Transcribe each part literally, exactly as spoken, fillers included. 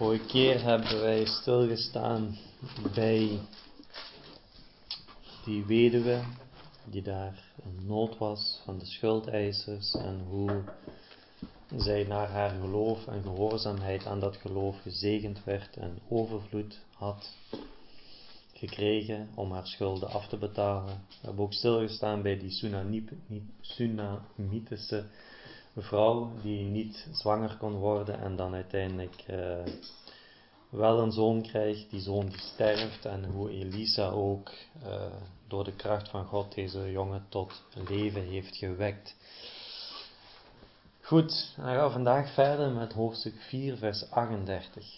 Vorige keer hebben wij stilgestaan bij die weduwe die daar in nood was van de schuldeisers en hoe zij naar haar geloof en gehoorzaamheid aan dat geloof gezegend werd en overvloed had gekregen om haar schulden af te betalen. We hebben ook stilgestaan bij die Sunamitische vrouw die niet zwanger kon worden en dan uiteindelijk uh, wel een zoon krijgt, die zoon die sterft en hoe Elisa ook uh, door de kracht van God deze jongen tot leven heeft gewekt. Goed, dan gaan we vandaag verder met hoofdstuk vier vers achtendertig.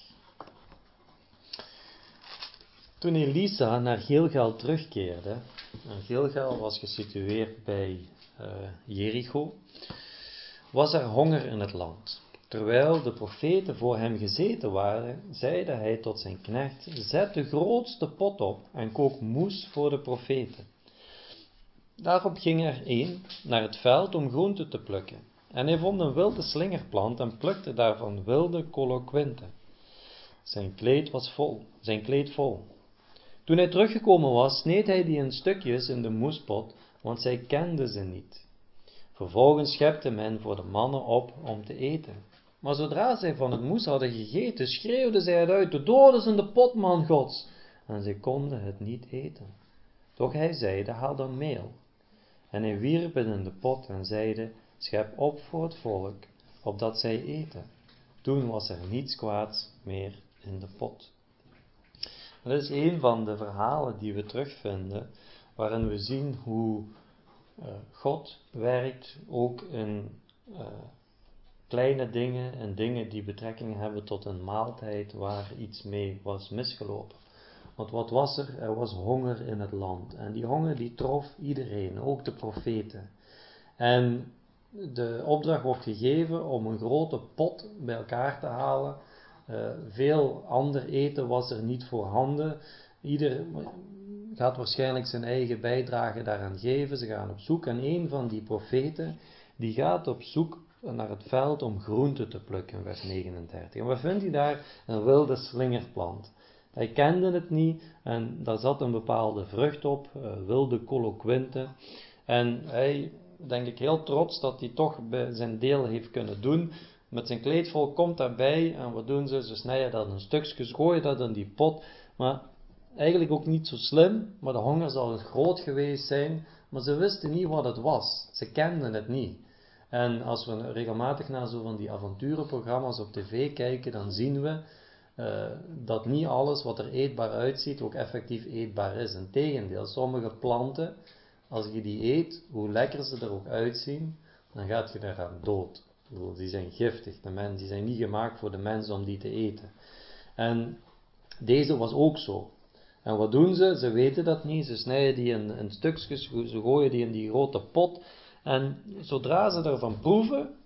Toen Elisa naar Gilgal terugkeerde, en Gilgal was gesitueerd bij uh, Jericho, was er honger in het land. Terwijl de profeten voor hem gezeten waren, zeide hij tot zijn knecht: zet de grootste pot op en kook moes voor de profeten. Daarop ging er een naar het veld om groenten te plukken. En hij vond een wilde slingerplant en plukte daarvan wilde coloquinte. Zijn kleed was vol, zijn kleed vol. Toen hij teruggekomen was, sneed hij die in stukjes in de moespot, want zij kenden ze niet. Vervolgens schepte men voor de mannen op om te eten. Maar zodra zij van het moes hadden gegeten, schreeuwden zij het uit: de dood is in de pot, man Gods. En zij konden het niet eten. Doch hij zeide: haal dan meel. En hij wierp het in de pot en zeide: schep op voor het volk, opdat zij eten. Toen was er niets kwaads meer in de pot. Dat is een van de verhalen die we terugvinden, waarin we zien hoe uh, God werkt ook in uh, kleine dingen en dingen die betrekking hebben tot een maaltijd waar iets mee was misgelopen. Want wat was er? Er was honger in het land. En die honger die trof iedereen, ook de profeten. En de opdracht wordt gegeven om een grote pot bij elkaar te halen. Uh, veel ander eten was er niet voorhanden. Ieder gaat waarschijnlijk zijn eigen bijdrage daaraan geven. Ze gaan op zoek. En een van die profeten, die gaat op zoek naar het veld om groenten te plukken, vers negenendertig. En wat vindt hij daar? Een wilde slingerplant. Hij kende het niet en daar zat een bepaalde vrucht op, uh, wilde coloquinte. En hij, denk ik, heel trots dat hij toch zijn deel heeft kunnen doen. Met zijn kleed vol komt daarbij en wat doen ze? Ze snijden dat in stukjes, gooien dat in die pot. Maar eigenlijk ook niet zo slim, maar de honger zal groot geweest zijn. Maar ze wisten niet wat het was. Ze kenden het niet. En als we regelmatig naar zo van die avonturenprogramma's op tv kijken, dan zien we uh, dat niet alles wat er eetbaar uitziet ook effectief eetbaar is. Integendeel, sommige planten, als je die eet, hoe lekker ze er ook uitzien, dan gaat je eraan dood. Die zijn giftig, de mens, die zijn niet gemaakt voor de mens om die te eten. En deze was ook zo. En wat doen ze? Ze weten dat niet, ze snijden die in, in stukjes, ze gooien die in die grote pot. En zodra ze ervan proeven,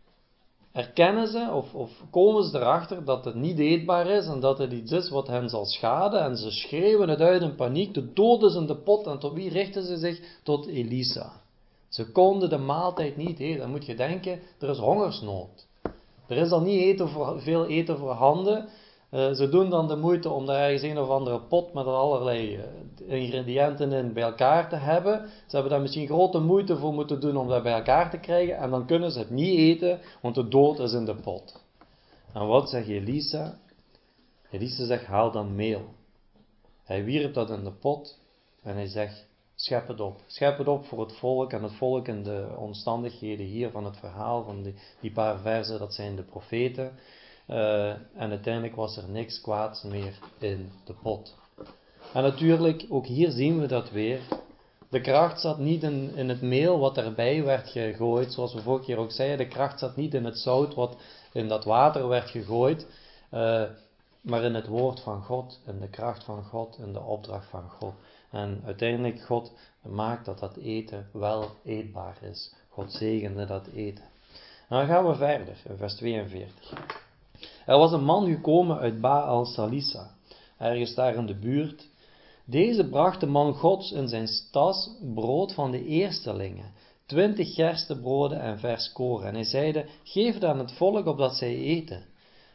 erkennen ze of, of komen ze erachter dat het niet eetbaar is en dat het iets is wat hen zal schaden. En ze schreeuwen het uit in paniek, de dood is in de pot. En tot wie richten ze zich? Tot Elisa. Ze konden de maaltijd niet eten. Dan moet je denken, er is hongersnood. Er is al niet eten voor, veel eten voorhanden. Uh, ze doen dan de moeite om daar ergens een of andere pot met allerlei uh, ingrediënten in bij elkaar te hebben. Ze hebben daar misschien grote moeite voor moeten doen om dat bij elkaar te krijgen. En dan kunnen ze het niet eten, want de dood is in de pot. En wat zegt Elisa? Elisa zegt, haal dan meel. Hij wierp dat in de pot en hij zegt, schep het op. Schep het op voor het volk. En het volk in de omstandigheden hier van het verhaal, van die, die paar versen, dat zijn de profeten. Uh, en uiteindelijk was er niks kwaads meer in de pot. En natuurlijk, ook hier zien we dat weer. De kracht zat niet in, in het meel wat erbij werd gegooid, zoals we vorige keer ook zeiden. De kracht zat niet in het zout wat in dat water werd gegooid, uh, maar in het woord van God, in de kracht van God, in de opdracht van God. En uiteindelijk God maakt dat dat eten wel eetbaar is. God zegende dat eten. En dan gaan we verder, in vers tweeënveertig. Er was een man gekomen uit Baal Salisa, ergens daar in de buurt. Deze bracht de man Gods in zijn tas brood van de eerstelingen, twintig gerstebroden en vers koren. En hij zeide, geef het aan het volk opdat zij eten.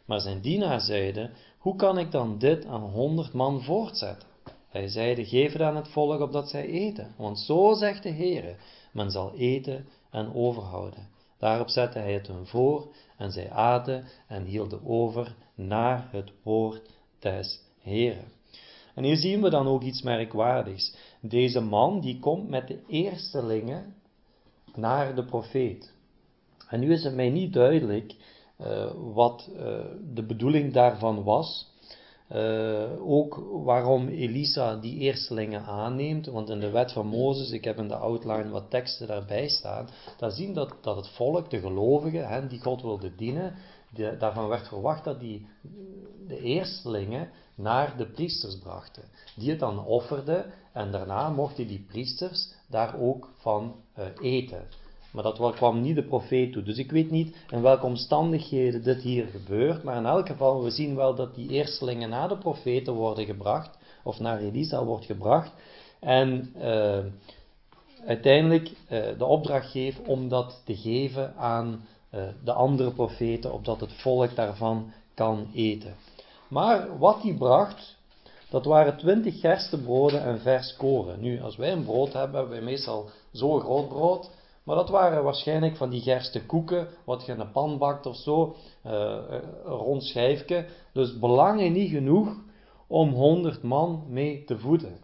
Maar zijn dienaar zeide, hoe kan ik dan dit aan honderd man voortzetten? Hij zeide, geef het aan het volk opdat zij eten. Want zo zegt de Heere, men zal eten en overhouden. Daarop zette hij het hun voor en zij aten en hielden over naar het woord des Heeren. En hier zien we dan ook iets merkwaardigs. Deze man die komt met de eerstelingen naar de profeet. En nu is het mij niet duidelijk uh, wat uh, de bedoeling daarvan was. Uh, ook waarom Elisa die eerstelingen aanneemt. Want in de wet van Mozes, ik heb in de outline wat teksten daarbij staan. Daar zien dat, dat het volk, de gelovigen, hen die God wilde dienen. De, daarvan werd verwacht dat die de eerstelingen naar de priesters brachten. Die het dan offerden en daarna mochten die priesters daar ook van uh, eten. Maar dat kwam niet de profeet toe. Dus ik weet niet in welke omstandigheden dit hier gebeurt. Maar in elk geval, we zien wel dat die eerstelingen naar de profeten worden gebracht. Of naar Elisa wordt gebracht. En uh, uiteindelijk uh, de opdracht geeft om dat te geven aan uh, de andere profeten. Opdat het volk daarvan kan eten. Maar wat hij bracht, dat waren twintig gerstebroden en vers koren. Nu, als wij een brood hebben, hebben wij meestal zo'n groot brood. Maar dat waren waarschijnlijk van die gerstekoeken, wat je in een pan bakt of zo, uh, een rond schijfje. Dus belangen niet genoeg om honderd man mee te voeden.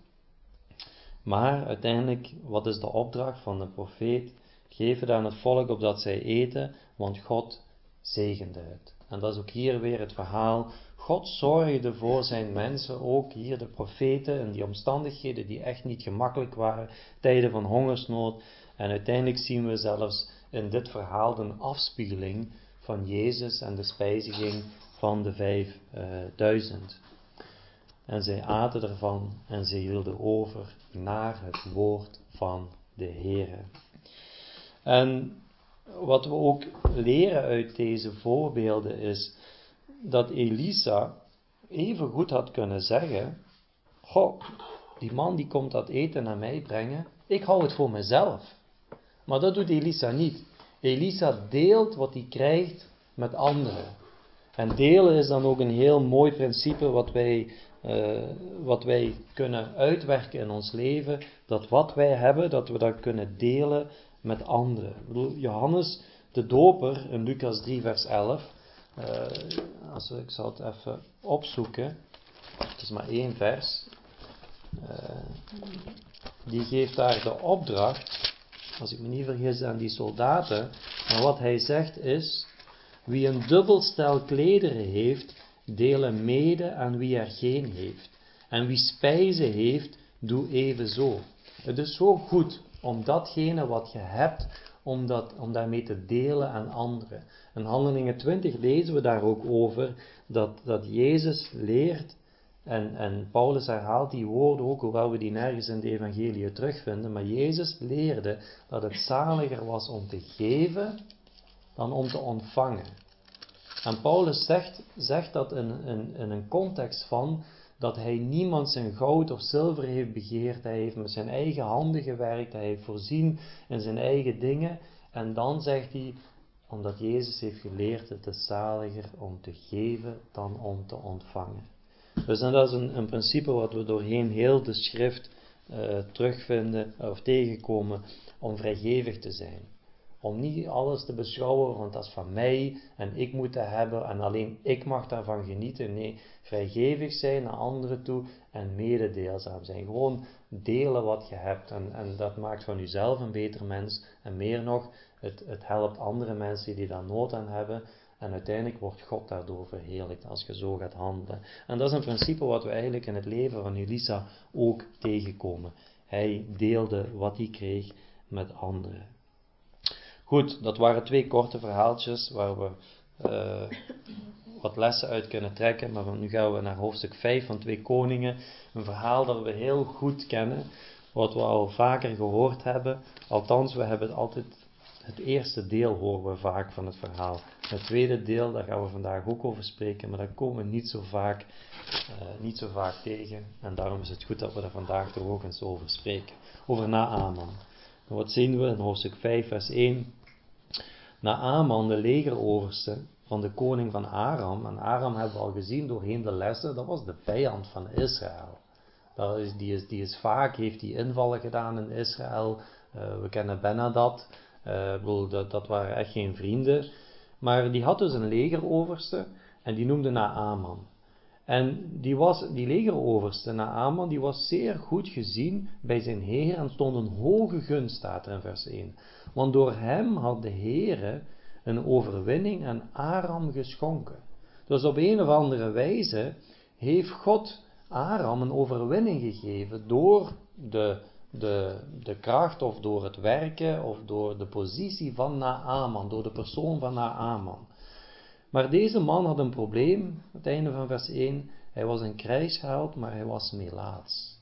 Maar uiteindelijk, wat is de opdracht van de profeet? Geef het aan het volk opdat zij eten, want God zegende het. En dat is ook hier weer het verhaal. God zorgde voor zijn mensen, ook hier de profeten, in die omstandigheden die echt niet gemakkelijk waren, tijden van hongersnood. En uiteindelijk zien we zelfs in dit verhaal een afspiegeling van Jezus en de spijziging van de vijfduizend. En zij aten ervan en zij hielden over naar het woord van de Heere. En wat we ook leren uit deze voorbeelden is dat Elisa even goed had kunnen zeggen, goh, die man die komt dat eten naar mij brengen, ik hou het voor mezelf. Maar dat doet Elisa niet. Elisa deelt wat hij krijgt met anderen. En delen is dan ook een heel mooi principe wat wij, uh, wat wij kunnen uitwerken in ons leven. Dat wat wij hebben, dat we dat kunnen delen met anderen. Ik bedoel, Johannes de Doper in Lucas drie vers elf. Uh, als we, ik zal het even opzoeken. Het is maar één vers. Uh, die geeft daar de opdracht, als ik me niet vergis, aan die soldaten. Maar wat hij zegt is, wie een dubbel stel klederen heeft, delen mede aan wie er geen heeft. En wie spijzen heeft, doe evenzo. Het is zo goed om datgene wat je hebt, om, dat, om daarmee te delen aan anderen. In Handelingen twintig lezen we daar ook over, dat, dat Jezus leert, en, en Paulus herhaalt die woorden ook, hoewel we die nergens in de evangelie terugvinden, maar Jezus leerde dat het zaliger was om te geven dan om te ontvangen. En Paulus zegt, zegt dat in, in, in een context van dat hij niemand zijn goud of zilver heeft begeerd, hij heeft met zijn eigen handen gewerkt, hij heeft voorzien in zijn eigen dingen, en dan zegt hij, omdat Jezus heeft geleerd, het is zaliger om te geven dan om te ontvangen. Dus en dat is een, een principe wat we doorheen heel de schrift uh, terugvinden of tegenkomen, om vrijgevig te zijn. Om niet alles te beschouwen, want dat is van mij en ik moet dat hebben en alleen ik mag daarvan genieten. Nee, vrijgevig zijn naar anderen toe en mededeelzaam zijn. Gewoon delen wat je hebt en, en dat maakt van jezelf een beter mens. En meer nog, het, het helpt andere mensen die daar nood aan hebben. En uiteindelijk wordt God daardoor verheerlijkt als je zo gaat handelen. En dat is een principe wat we eigenlijk in het leven van Elisa ook tegenkomen. Hij deelde wat hij kreeg met anderen. Goed, dat waren twee korte verhaaltjes waar we uh, wat lessen uit kunnen trekken. Maar nu gaan we naar hoofdstuk vijf van twee Koningen. Een verhaal dat we heel goed kennen, wat we al vaker gehoord hebben. Althans, we hebben het altijd, het eerste deel horen we vaak van het verhaal. Het tweede deel, daar gaan we vandaag ook over spreken, maar daar komen we niet zo vaak, uh, niet zo vaak tegen. En daarom is het goed dat we er vandaag toch ook eens over spreken. Over Naaman. Wat zien we in hoofdstuk vijf vers één? Naaman, de legeroverste van de koning van Aram. En Aram hebben we al gezien doorheen de lessen, dat was de vijand van Israël. Dat is, die, is, die is vaak, heeft die invallen gedaan in Israël. Uh, we kennen Ben-Hadad. Uh, bedoel, dat, dat waren echt geen vrienden. Maar die had dus een legeroverste en die noemde Naaman. En die, was, die legeroverste Naaman, die was zeer goed gezien bij zijn Heer en stond een hoge gunst, staat er in vers één. Want door hem had de Heere een overwinning aan Aram geschonken. Dus op een of andere wijze heeft God Aram een overwinning gegeven door de, de, de kracht of door het werken of door de positie van Naaman, door de persoon van Naaman. Maar deze man had een probleem, het einde van vers één. Hij was een krijgsheld, maar hij was melaats.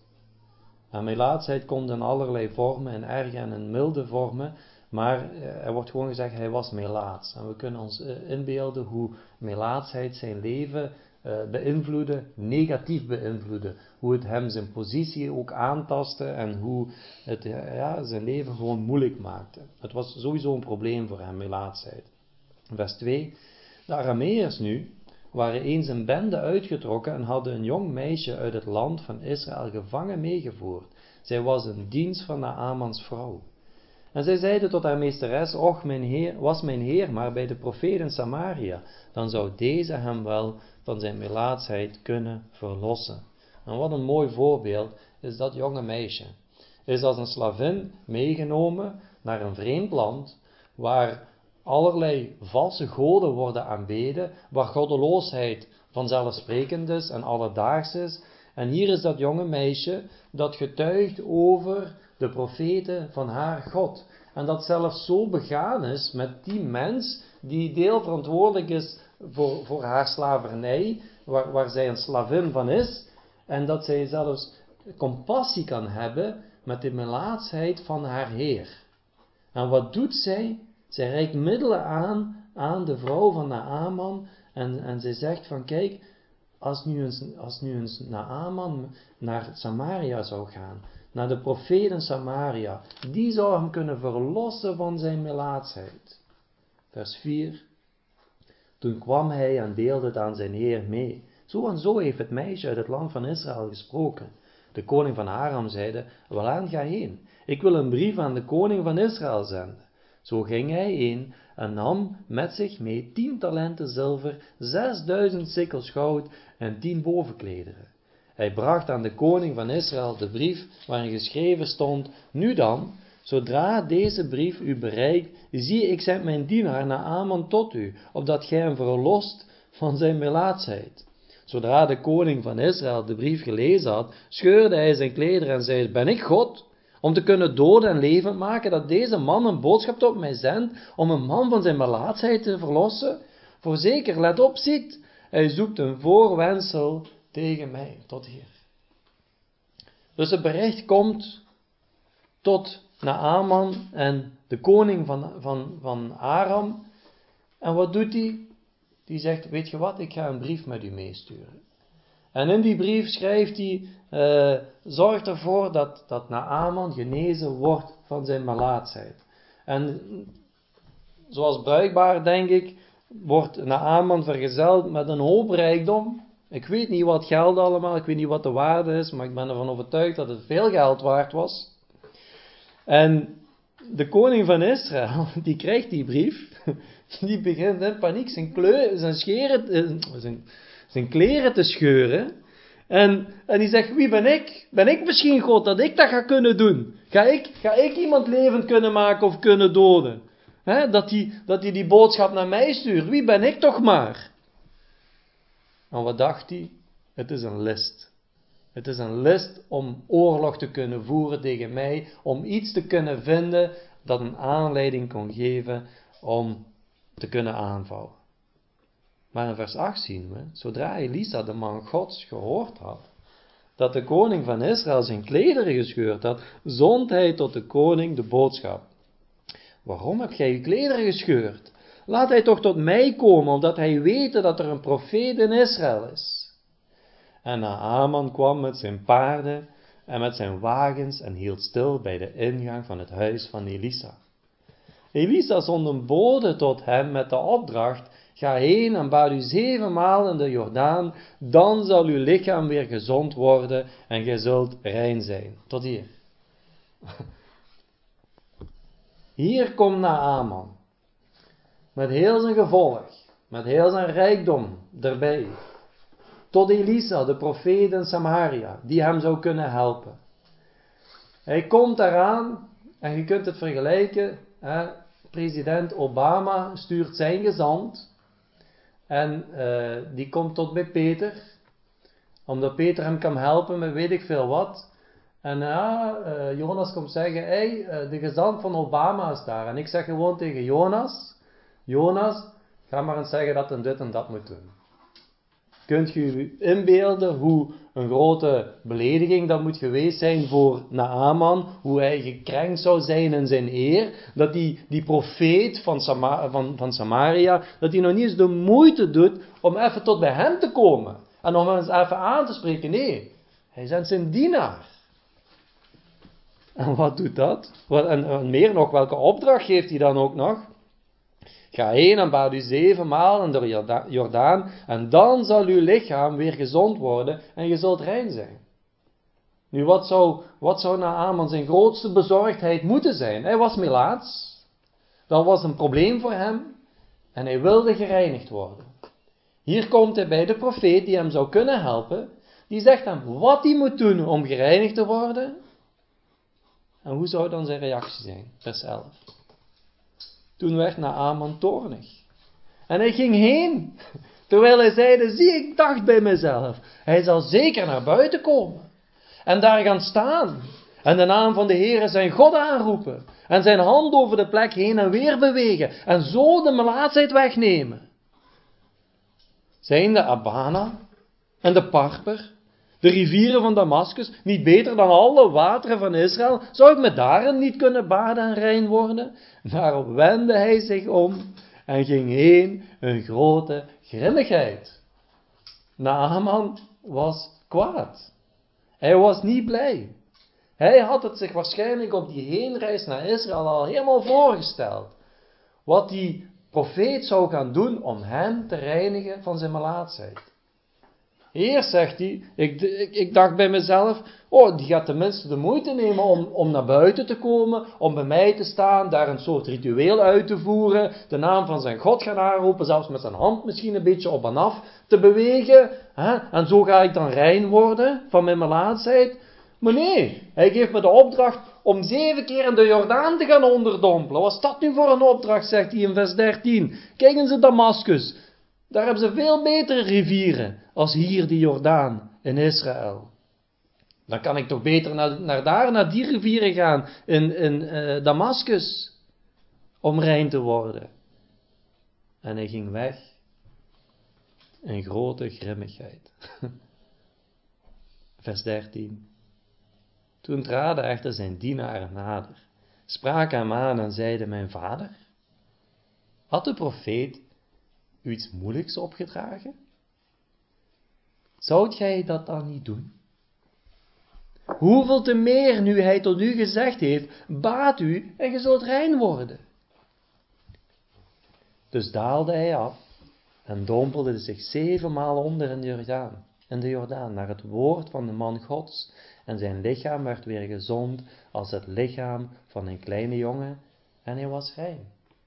En melaatsheid komt in allerlei vormen, in erge en in milde vormen. Maar er wordt gewoon gezegd, hij was melaats. En we kunnen ons inbeelden hoe melaatsheid zijn leven uh, beïnvloedde, negatief beïnvloedde. Hoe het hem zijn positie ook aantastte en hoe het ja, zijn leven gewoon moeilijk maakte. Het was sowieso een probleem voor hem, melaatsheid. Vers twee. De Arameërs nu waren eens een bende uitgetrokken en hadden een jong meisje uit het land van Israël gevangen meegevoerd. Zij was een dienst van Naamans vrouw. En zij zeiden tot haar meesteres, och, mijn heer, was mijn heer maar bij de profeet in Samaria, dan zou deze hem wel van zijn melaatsheid kunnen verlossen. En wat een mooi voorbeeld is dat jonge meisje. Is als een slavin meegenomen naar een vreemd land, waar allerlei valse goden worden aanbeden, waar goddeloosheid vanzelfsprekend is en alledaags is. En hier is dat jonge meisje dat getuigt over de profeten van haar God. En dat zelfs zo begaan is met die mens die deel verantwoordelijk is voor, voor haar slavernij, waar, waar zij een slavin van is. En dat zij zelfs compassie kan hebben met de melaatsheid van haar Heer. En wat doet zij? Zij reikt middelen aan aan de vrouw van Naaman en, en zij zegt van kijk, als nu eens, als nu eens Naaman naar Samaria zou gaan, naar de profeet in Samaria, die zou hem kunnen verlossen van zijn melaatsheid. Vers vier. Toen kwam hij en deelde het aan zijn heer mee. Zo en zo heeft het meisje uit het land van Israël gesproken. De koning van Aram zeide, welaan ga heen, ik wil een brief aan de koning van Israël zenden. Zo ging hij heen en nam met zich mee tien talenten zilver, zesduizend sikkels goud en tien bovenklederen. Hij bracht aan de koning van Israël de brief waarin geschreven stond, nu dan, zodra deze brief u bereikt, zie ik zend mijn dienaar Naaman tot u, opdat gij hem verlost van zijn melaatsheid. Zodra de koning van Israël de brief gelezen had, scheurde hij zijn klederen en zei, ben ik God? Om te kunnen doden en levend maken, dat deze man een boodschap tot mij zendt, om een man van zijn melaatsheid te verlossen? Voorzeker, let op, ziet, hij zoekt een voorwendsel tegen mij, tot hier. Dus het bericht komt tot Naaman en de koning van, van, van Aram. En wat doet hij? Die zegt, weet je wat, ik ga een brief met u meesturen. En in die brief schrijft hij, uh, zorg ervoor dat, dat Naaman genezen wordt van zijn melaatsheid. En zoals bruikbaar, denk ik, wordt Naaman vergezeld met een hoop rijkdom. Ik weet niet wat geld allemaal, ik weet niet wat de waarde is, maar ik ben ervan overtuigd dat het veel geld waard was. En de koning van Israël, die krijgt die brief, die begint in paniek zijn, kleur, zijn, scheren, zijn, zijn kleren te scheuren. En, en die zegt, wie ben ik? Ben ik misschien God, dat ik dat ga kunnen doen? Ga ik, ga ik iemand levend kunnen maken of kunnen doden? He, dat hij dat die, die boodschap naar mij stuurt. Wie ben ik toch maar? En wat dacht hij? Het is een list. Het is een list om oorlog te kunnen voeren tegen mij, om iets te kunnen vinden dat een aanleiding kon geven om te kunnen aanvallen. Maar in vers acht zien we, zodra Elisa, de man Gods, gehoord had, dat de koning van Israël zijn klederen gescheurd had, zond hij tot de koning de boodschap. Waarom heb gij uw klederen gescheurd? Laat hij toch tot mij komen, opdat hij wete dat er een profeet in Israël is. En Naaman kwam met zijn paarden en met zijn wagens en hield stil bij de ingang van het huis van Elisa. Elisa zond een bode tot hem met de opdracht, Ga heen en baad u zevenmaal in de Jordaan, dan zal uw lichaam weer gezond worden en gij zult rein zijn. Tot hier. Hier komt Naaman. Met heel zijn gevolg, met heel zijn rijkdom erbij. Tot Elisa, de profeet in Samaria, die hem zou kunnen helpen. Hij komt eraan en je kunt het vergelijken. Hè, president Obama stuurt zijn gezant en uh, die komt tot bij Peter, omdat Peter hem kan helpen met weet ik veel wat. En ja, uh, Jonas komt zeggen, hey, uh, de gezant van Obama is daar. En ik zeg gewoon tegen Jonas, Jonas, ga maar eens zeggen dat hij dit en dat moet doen. Kunt je je inbeelden hoe een grote belediging dat moet geweest zijn voor Naaman, hoe hij gekrenkt zou zijn in zijn eer, dat die, die profeet van, Sama, van, van Samaria, dat hij nog niet eens de moeite doet om even tot bij hem te komen. En om hem eens even aan te spreken. Nee, hij zendt zijn dienaar. En wat doet dat? En, en meer nog, welke opdracht geeft hij dan ook nog? Ga heen en baad u zevenmaal in de Jordaan en dan zal uw lichaam weer gezond worden en je zult rein zijn. Nu, wat zou, wat zou Naaman zijn grootste bezorgdheid moeten zijn? Hij was melaats. Dat was een probleem voor hem en hij wilde gereinigd worden. Hier komt hij bij de profeet die hem zou kunnen helpen. Die zegt hem wat hij moet doen om gereinigd te worden. En hoe zou dan zijn reactie zijn? Vers elf. Toen werd Naaman toornig. En hij ging heen. Terwijl hij zeide, zie, ik dacht bij mezelf, hij zal zeker naar buiten komen. En daar gaan staan. En de naam van de Heere zijn God aanroepen. En zijn hand over de plek heen en weer bewegen. En zo de melaatsheid wegnemen. Zijn de Abana en de Parper, de rivieren van Damascus, niet beter dan alle wateren van Israël? Zou ik me daarin niet kunnen baden en rein worden? Daarop wendde hij zich om en ging heen een grote grimmigheid. Naaman was kwaad. Hij was niet blij. Hij had het zich waarschijnlijk op die heenreis naar Israël al helemaal voorgesteld. Wat die profeet zou gaan doen om hem te reinigen van zijn melaatsheid. Eerst zegt hij, ik, ik, ik dacht bij mezelf, oh, die gaat tenminste de moeite nemen om, om naar buiten te komen, om bij mij te staan, daar een soort ritueel uit te voeren, de naam van zijn God gaan aanroepen, zelfs met zijn hand misschien een beetje op en af te bewegen, hè? En zo ga ik dan rein worden van mijn melaatsheid. Maar nee, hij geeft me de opdracht om zeven keer in de Jordaan te gaan onderdompelen. Wat is dat nu voor een opdracht, zegt hij in vers dertien. Kijk eens in Damascus. Daar hebben ze veel betere rivieren als hier die Jordaan in Israël. Dan kan ik toch beter naar, naar daar, naar die rivieren gaan in, in uh, Damascus. Om rein te worden. En hij ging weg. In grote grimmigheid. Vers dertien. Toen traden echter zijn dienaren nader, spraken hem aan en zeiden, mijn vader, had de profeet u iets moeilijks opgedragen? Zoudt gij dat dan niet doen? Hoeveel te meer nu hij tot u gezegd heeft, baad u en ge zult rein worden. Dus daalde hij af en dompelde zich zevenmaal onder in de Jordaan, in de Jordaan naar het woord van de man Gods. En zijn lichaam werd weer gezond als het lichaam van een kleine jongen en hij was rein.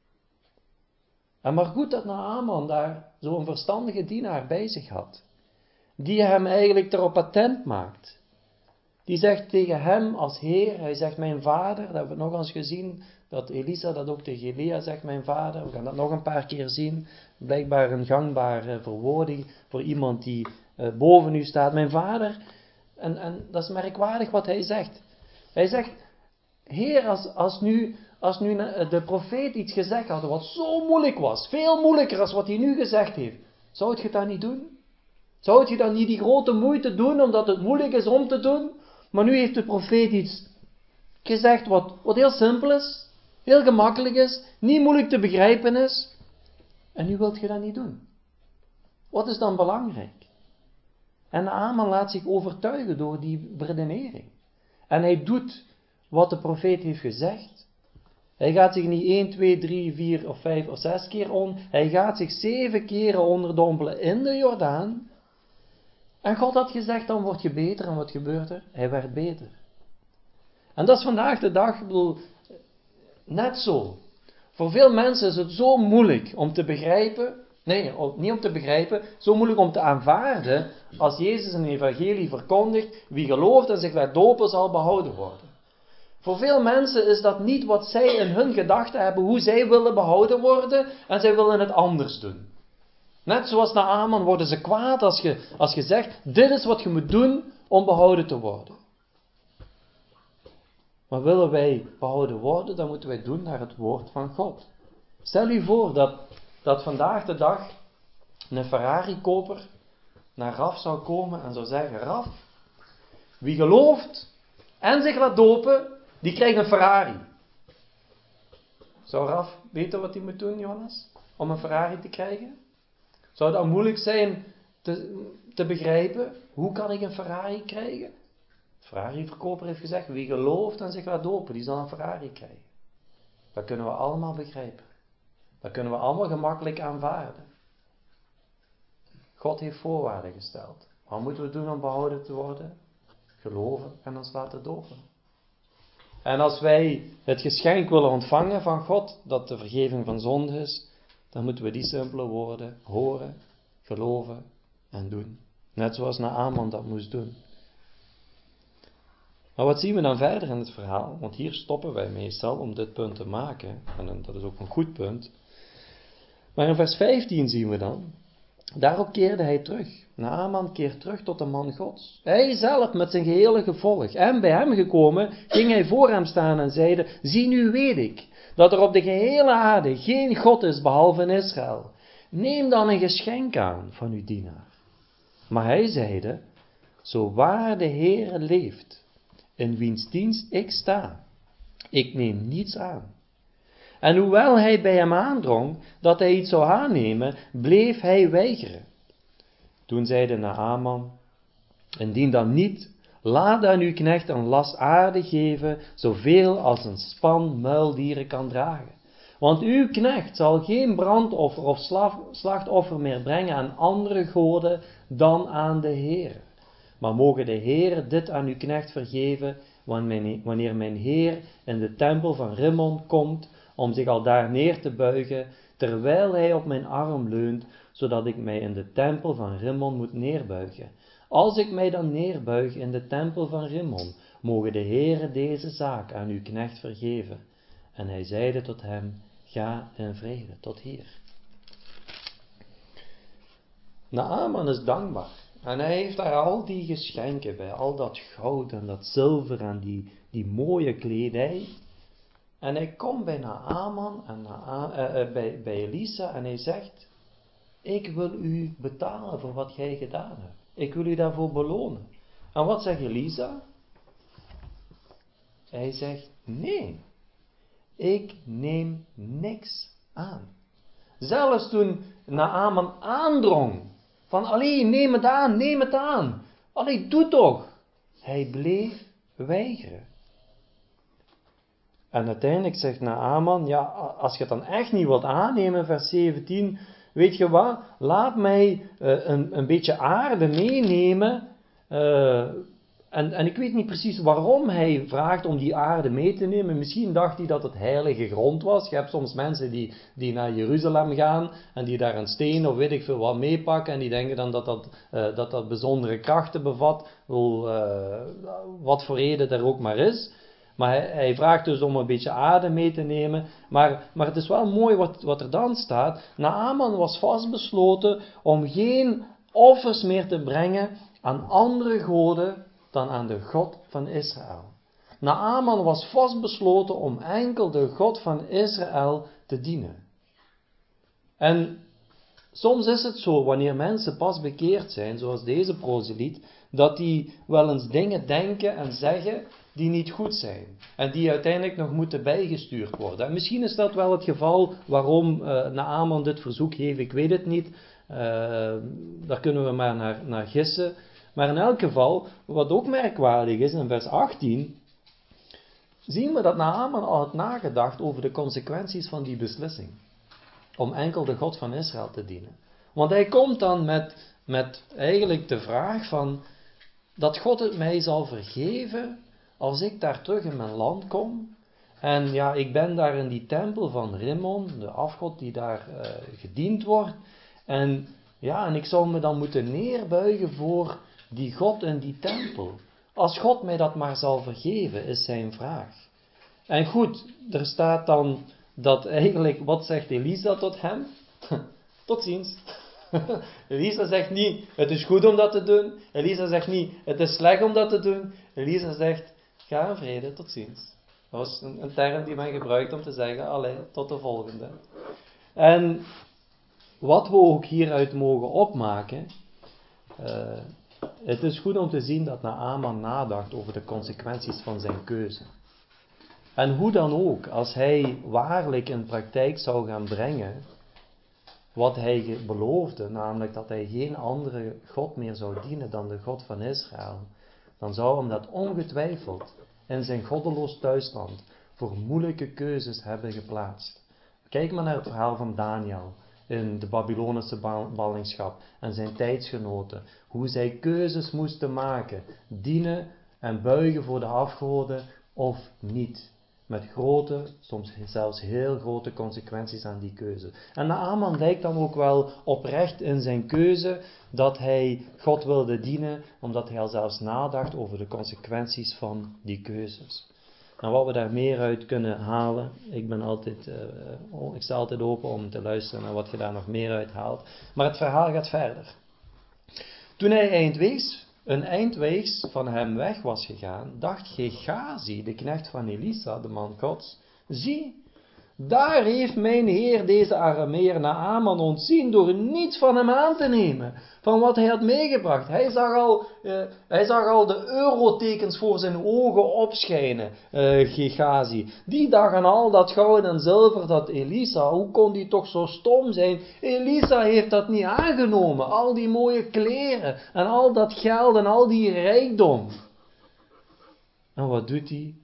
En maar goed dat Naaman daar zo'n verstandige dienaar bij zich had, die hem eigenlijk erop attent maakt. Die zegt tegen hem als Heer, hij zegt mijn vader, dat hebben we nog eens gezien, dat Elisa dat ook tegen Elia zegt, mijn vader, we gaan dat nog een paar keer zien, blijkbaar een gangbare verwoording voor iemand die uh, boven u staat, mijn vader. En, en dat is merkwaardig wat hij zegt. Hij zegt, Heer, als, als, nu, als nu de profeet iets gezegd had wat zo moeilijk was, veel moeilijker als wat hij nu gezegd heeft, zou je dat niet doen? Zou je dan niet die grote moeite doen, omdat het moeilijk is om te doen? Maar nu heeft de profeet iets gezegd wat, wat heel simpel is, heel gemakkelijk is, niet moeilijk te begrijpen is, en nu wilt je dat niet doen. Wat is dan belangrijk? En Naaman laat zich overtuigen door die redenering. En hij doet wat de profeet heeft gezegd. Hij gaat zich niet één, twee, drie, vier of vijf of zes keer on. Hij gaat zich zeven keren onderdompelen in de Jordaan. En God had gezegd, dan word je beter. En wat gebeurt er? Hij werd beter. En dat is vandaag de dag, ik bedoel, net zo. Voor veel mensen is het zo moeilijk om te begrijpen, nee, niet om te begrijpen, zo moeilijk om te aanvaarden, als Jezus een evangelie verkondigt, wie gelooft en zich laat dopen zal behouden worden. Voor veel mensen is dat niet wat zij in hun gedachten hebben, hoe zij willen behouden worden, en zij willen het anders doen. Net zoals Naaman worden ze kwaad als je, als je zegt, dit is wat je moet doen om behouden te worden. Maar willen wij behouden worden, dan moeten wij doen naar het woord van God. Stel u voor dat, dat vandaag de dag een Ferrari-koper naar Raf zou komen en zou zeggen, Raf, wie gelooft en zich laat dopen, die krijgt een Ferrari. Zou Raf weten wat hij moet doen, Johannes, om een Ferrari te krijgen? Zou dat moeilijk zijn te, te begrijpen? Hoe kan ik een Ferrari krijgen? De Ferrari-verkoper heeft gezegd, wie gelooft en zich laat dopen, die zal een Ferrari krijgen. Dat kunnen we allemaal begrijpen. Dat kunnen we allemaal gemakkelijk aanvaarden. God heeft voorwaarden gesteld. Wat moeten we doen om behouden te worden? Geloven en ons laten dopen. En als wij het geschenk willen ontvangen van God, dat de vergeving van zonde is, dan moeten we die simpele woorden horen, geloven en doen. Net zoals Naaman dat moest doen. Maar wat zien we dan verder in het verhaal? Want hier stoppen wij meestal om dit punt te maken. En dat is ook een goed punt. Maar in vers vijftien zien we dan, daarop keerde hij terug. Naaman keert terug tot de man Gods. Hij zelf met zijn gehele gevolg. En bij hem gekomen, ging hij voor hem staan en zeide, zie nu weet ik, dat er op de gehele aarde geen God is behalve in Israël. Neem dan een geschenk aan van uw dienaar. Maar hij zeide, zo waar de Heere leeft, in wiens dienst ik sta, ik neem niets aan. En hoewel hij bij hem aandrong dat hij iets zou aannemen, bleef hij weigeren. Toen zeide Naaman, indien dan niet, laat aan uw knecht een las aarde geven, zoveel als een span muildieren kan dragen. Want uw knecht zal geen brandoffer of slachtoffer meer brengen aan andere goden dan aan de Heer. Maar mogen de Heer dit aan uw knecht vergeven, wanneer mijn Heer in de tempel van Rimmon komt, om zich al daar neer te buigen, terwijl hij op mijn arm leunt, zodat ik mij in de tempel van Rimmon moet neerbuigen. Als ik mij dan neerbuig in de tempel van Rimmon, mogen de Heere deze zaak aan uw knecht vergeven. En hij zeide tot hem, ga in vrede, tot hier. Naaman is dankbaar. En hij heeft daar al die geschenken bij, al dat goud en dat zilver en die, die mooie kledij. En hij komt bij Naaman en Na, uh, uh, bij, bij Elisa en hij zegt, ik wil u betalen voor wat jij gedaan hebt. Ik wil u daarvoor belonen. En wat zegt Elisa? Hij zegt, nee, ik neem niks aan. Zelfs toen Naaman aandrong, van allee, neem het aan, neem het aan. Allee, doe toch. Hij bleef weigeren. En uiteindelijk zegt Naaman, ja, als je het dan echt niet wilt aannemen, vers zeventien, weet je wat, laat mij uh, een, een beetje aarde meenemen. Uh, en, en ik weet niet precies waarom hij vraagt om die aarde mee te nemen. Misschien dacht hij dat het heilige grond was. Je hebt soms mensen die, die naar Jeruzalem gaan en die daar een steen of weet ik veel wat meepakken en die denken dan dat dat, uh, dat, dat bijzondere krachten bevat, wel, uh, wat voor reden er ook maar is. Maar hij, hij vraagt dus om een beetje aarde mee te nemen. Maar, maar het is wel mooi wat, wat er dan staat. Naaman was vastbesloten om geen offers meer te brengen aan andere goden dan aan de God van Israël. Naaman was vastbesloten om enkel de God van Israël te dienen. En soms is het zo, wanneer mensen pas bekeerd zijn, zoals deze proseliet, dat die wel eens dingen denken en zeggen die niet goed zijn. En die uiteindelijk nog moeten bijgestuurd worden. En misschien is dat wel het geval waarom uh, Naaman dit verzoek heeft, ik weet het niet. Uh, daar kunnen we maar naar, naar gissen. Maar in elk geval, wat ook merkwaardig is, in vers achttien, zien we dat Naaman al had nagedacht over de consequenties van die beslissing. Om enkel de God van Israël te dienen. Want hij komt dan met, met eigenlijk de vraag van, dat God het mij zal vergeven als ik daar terug in mijn land kom. En ja, ik ben daar in die tempel van Rimmon, de afgod die daar uh, gediend wordt. En ja, en ik zou me dan moeten neerbuigen voor die God in die tempel. Als God mij dat maar zal vergeven, is zijn vraag. En goed, er staat dan dat eigenlijk, wat zegt Elisa tot hem? Tot ziens. Elisa zegt niet, het is goed om dat te doen. Elisa zegt niet, het is slecht om dat te doen. Elisa zegt, ga in vrede, tot ziens. Dat was een, een term die men gebruikt om te zeggen, allee, tot de volgende. En wat we ook hieruit mogen opmaken, uh, het is goed om te zien dat Naaman nadacht over de consequenties van zijn keuze. En hoe dan ook, als hij waarlijk in praktijk zou gaan brengen wat hij beloofde, namelijk dat hij geen andere God meer zou dienen dan de God van Israël, dan zou hem dat ongetwijfeld in zijn goddeloos thuisland voor moeilijke keuzes hebben geplaatst. Kijk maar naar het verhaal van Daniel in de Babylonische ballingschap en zijn tijdsgenoten, hoe zij keuzes moesten maken, dienen en buigen voor de afgoden of niet. Met grote, soms zelfs heel grote consequenties aan die keuze. En Naaman lijkt dan ook wel oprecht in zijn keuze dat hij God wilde dienen, omdat hij al zelfs nadacht over de consequenties van die keuzes. Nou, wat we daar meer uit kunnen halen, ik ben altijd, uh, ik sta altijd open om te luisteren naar wat je daar nog meer uit haalt. Maar het verhaal gaat verder. Toen hij eindwees, een eindweegs van hem weg was gegaan, dacht Gehazi, de knecht van Elisa, de man Gods, zie, daar heeft mijn heer deze Arameer Naaman ontzien door niets van hem aan te nemen, van wat hij had meegebracht. Hij zag al, uh, hij zag al de eurotekens voor zijn ogen opschijnen, uh, Gehazi. Die dag aan al dat goud en zilver dat Elisa, hoe kon die toch zo stom zijn? Elisa heeft dat niet aangenomen, al die mooie kleren en al dat geld en al die rijkdom. En wat doet hij?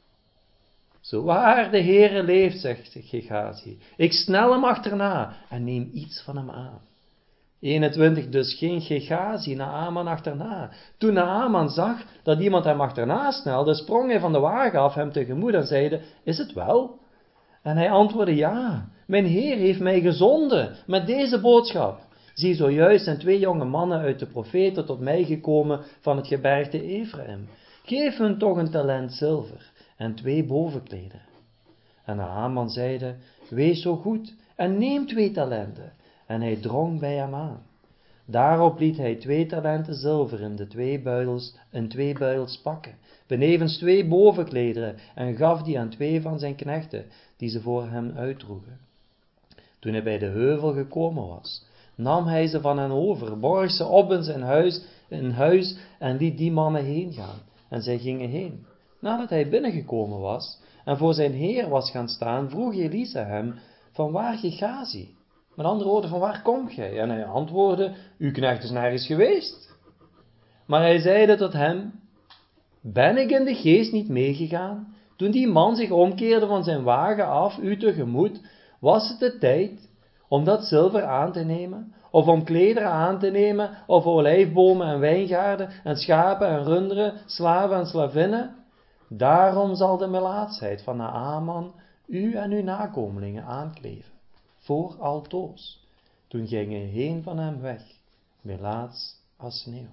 Zo waar de Heere leeft, zegt Gehazi, ik snel hem achterna en neem iets van hem aan. eenentwintig Dus ging Gehazi Naaman achterna. Toen Naaman zag dat iemand hem achterna snelde, sprong hij van de wagen af hem tegemoet en zeide, is het wel? En hij antwoordde, ja, mijn Heer heeft mij gezonden met deze boodschap. Zie, zojuist zijn twee jonge mannen uit de profeten tot mij gekomen van het gebergte Ephraim. Geef hun toch een talent zilver en twee bovenklederen. En Naaman zeide, wees zo goed en neem twee talenten. En hij drong bij hem aan. Daarop liet hij twee talenten zilver in de twee buidels, in twee buidels pakken, benevens twee bovenklederen, en gaf die aan twee van zijn knechten, die ze voor hem uitdroegen. Toen hij bij de heuvel gekomen was, nam hij ze van hen over, borg ze op in zijn huis, in huis en liet die mannen heen gaan. En zij gingen heen. Nadat hij binnengekomen was en voor zijn heer was gaan staan, vroeg Elisa hem, van waar Gehazi? Met andere woorden, van waar kom gij? En hij antwoordde, uw knecht is nergens geweest. Maar hij zeide tot hem, ben ik in de geest niet meegegaan? Toen die man zich omkeerde van zijn wagen af, u tegemoet, was het de tijd om dat zilver aan te nemen, of om klederen aan te nemen, of olijfbomen en wijngaarden, en schapen en runderen, slaven en slavinnen? Daarom zal de melaatsheid van Naaman u en uw nakomelingen aankleven, voor altoos. Toen gingen heen van hem weg, melaats als sneeuw.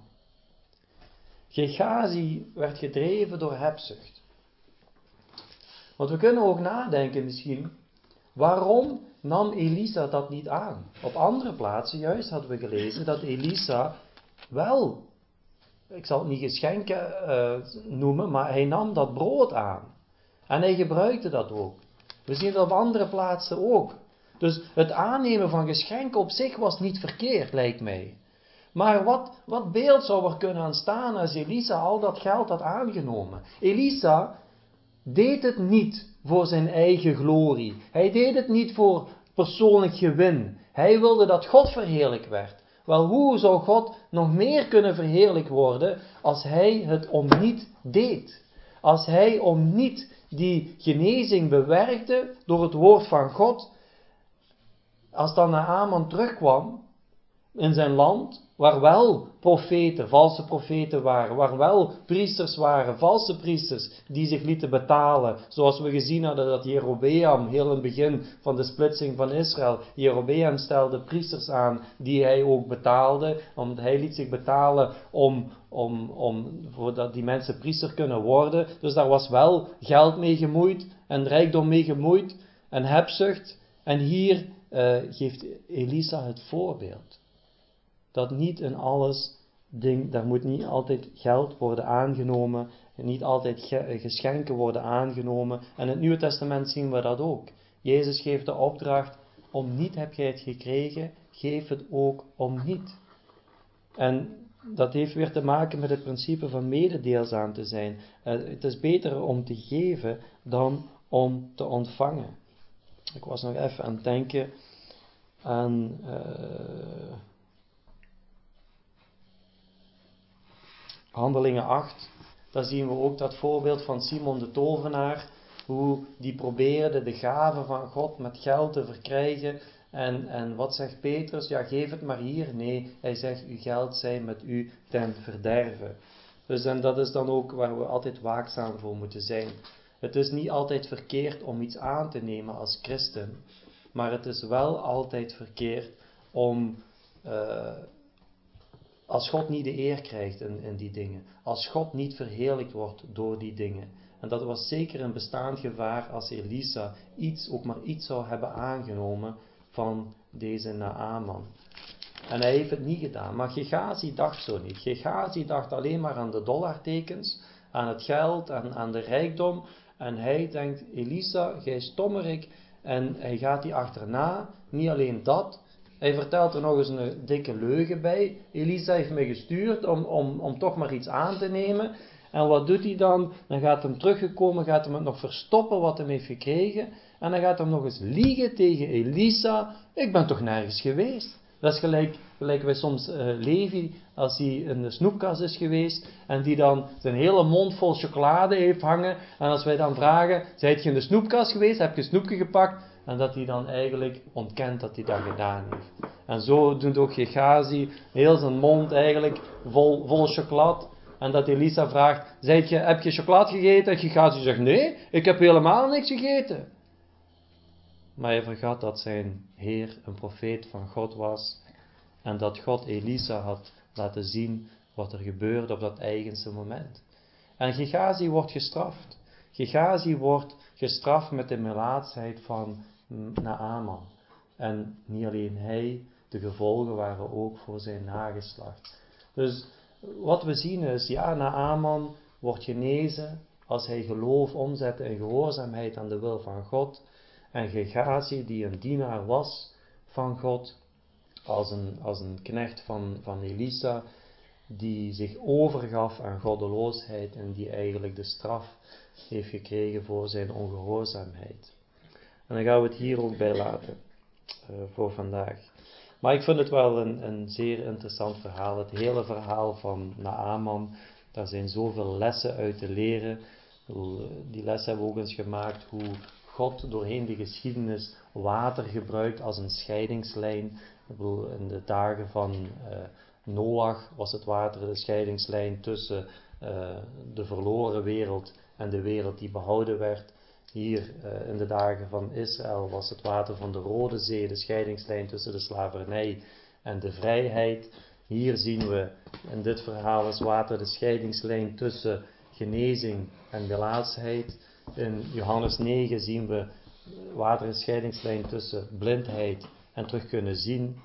Gehazi werd gedreven door hebzucht. Want we kunnen ook nadenken misschien, waarom nam Elisa dat niet aan? Op andere plaatsen, juist hadden we gelezen, dat Elisa wel, ik zal het niet geschenken uh, noemen, maar hij nam dat brood aan. En hij gebruikte dat ook. We zien dat op andere plaatsen ook. Dus het aannemen van geschenken op zich was niet verkeerd, lijkt mij. Maar wat, wat beeld zou er kunnen ontstaan als Elisa al dat geld had aangenomen? Elisa deed het niet voor zijn eigen glorie. Hij deed het niet voor persoonlijk gewin. Hij wilde dat God verheerlijk werd. Wel, hoe zou God nog meer kunnen verheerlijk worden als hij het om niet deed? Als hij om niet die genezing bewerkte door het woord van God. Als dan Naaman terugkwam in zijn land, waar wel profeten, valse profeten waren, waar wel priesters waren, valse priesters, die zich lieten betalen, zoals we gezien hadden dat Jerobeam, heel in het begin van de splitsing van Israël, Jerobeam stelde priesters aan, die hij ook betaalde, want hij liet zich betalen om, om, om, voordat die mensen priester kunnen worden, dus daar was wel geld mee gemoeid, en rijkdom mee gemoeid, en hebzucht, en hier uh, geeft Elisa het voorbeeld. Dat niet in alles, ding, daar moet niet altijd geld worden aangenomen, niet altijd ge, geschenken worden aangenomen. En in het Nieuwe Testament zien we dat ook. Jezus geeft de opdracht, om niet heb jij het gekregen, geef het ook om niet. En dat heeft weer te maken met het principe van mededeelzaam te zijn. Uh, het is beter om te geven dan om te ontvangen. Ik was nog even aan het denken aan... Uh, Handelingen acht, daar zien we ook dat voorbeeld van Simon de tovenaar, hoe die probeerde de gave van God met geld te verkrijgen. En, en wat zegt Petrus? Ja, geef het maar hier. Nee, hij zegt, uw geld zij met u ten verderve. Dus en dat is dan ook waar we altijd waakzaam voor moeten zijn. Het is niet altijd verkeerd om iets aan te nemen als christen, maar het is wel altijd verkeerd om... Uh, Als God niet de eer krijgt in, in die dingen. Als God niet verheerlijkt wordt door die dingen. En dat was zeker een bestaand gevaar als Elisa iets, ook maar iets zou hebben aangenomen van deze Naaman. En hij heeft het niet gedaan. Maar Gehazi dacht zo niet. Gehazi dacht alleen maar aan de dollartekens, aan het geld, aan, aan de rijkdom. En hij denkt, Elisa, gij stommerik. En hij gaat die achterna. Niet alleen dat. Hij vertelt er nog eens een dikke leugen bij. Elisa heeft mij gestuurd om, om, om toch maar iets aan te nemen. En wat doet hij dan? Dan gaat hem teruggekomen, gaat hem het nog verstoppen wat hij heeft gekregen. En dan gaat hij nog eens liegen tegen Elisa. Ik ben toch nergens geweest? Dat is gelijk, gelijk wij soms uh, Levi, als hij in de snoepkast is geweest. En die dan zijn hele mond vol chocolade heeft hangen. En als wij dan vragen, zijt je in de snoepkast geweest? Heb je een snoepje gepakt? En dat hij dan eigenlijk ontkent dat hij dat gedaan heeft. En zo doet ook Gehazi heel zijn mond eigenlijk vol, vol chocolade. En dat Elisa vraagt, zijt je, heb je chocolade gegeten? En Gehazi zegt, nee, ik heb helemaal niks gegeten. Maar hij vergat dat zijn Heer een profeet van God was. En dat God Elisa had laten zien wat er gebeurde op dat eigenste moment. En Gehazi wordt gestraft. Gehazi wordt gestraft met de melaatsheid van Naaman. En niet alleen hij, de gevolgen waren ook voor zijn nageslacht. Dus wat we zien is, ja, Naaman wordt genezen als hij geloof omzette in gehoorzaamheid aan de wil van God. En Gehazi, die een dienaar was van God, als een, als een knecht van, van Elisa, die zich overgaf aan goddeloosheid en die eigenlijk de straf heeft gekregen voor zijn ongehoorzaamheid. En dan gaan we het hier ook bij laten uh, voor vandaag. Maar ik vind het wel een, een zeer interessant verhaal. Het hele verhaal van Naaman, daar zijn zoveel lessen uit te leren. Die lessen hebben we ook eens gemaakt hoe God doorheen de geschiedenis water gebruikt als een scheidingslijn. In de dagen van uh, Noach was het water de scheidingslijn tussen uh, de verloren wereld en de wereld die behouden werd. Hier uh, in de dagen van Israël was het water van de Rode Zee de scheidingslijn tussen de slavernij en de vrijheid. Hier zien we in dit verhaal is water de scheidingslijn tussen genezing en melaatsheid. In Johannes negen zien we water de scheidingslijn tussen blindheid en terug kunnen zien.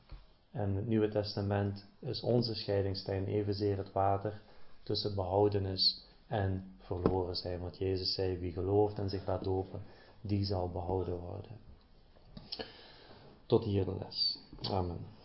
En het Nieuwe Testament is onze scheidingslijn evenzeer het water tussen behoudenis en verloren zijn. Want Jezus zei, wie gelooft en zich laat dopen, die zal behouden worden. Tot hier de les. Amen.